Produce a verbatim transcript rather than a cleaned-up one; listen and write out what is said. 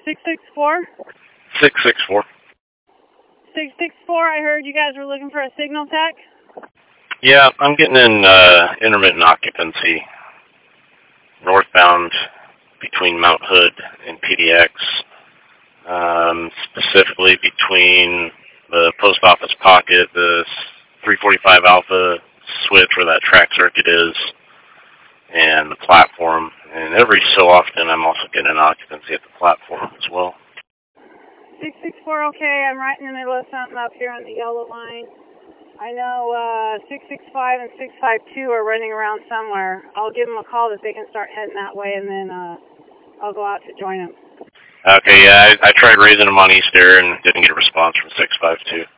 six six four? six six four. six six four, I heard you guys were looking for a signal tech? Yeah, I'm getting in uh, intermittent occupancy northbound between Mount Hood and P D X, um, specifically between the post office pocket, the three forty-five Alpha switch where that track circuit is, and the platform. And every so often I'm also getting an occupancy at the platform as well. six six four, okay, I'm right in the middle of something up here on the yellow line. I know uh, six six five and six five two are running around somewhere. I'll give them a call that they can start heading that way, and then uh, I'll go out to join them. Okay, yeah, I, I tried raising them on East Air and didn't get a response from six five two.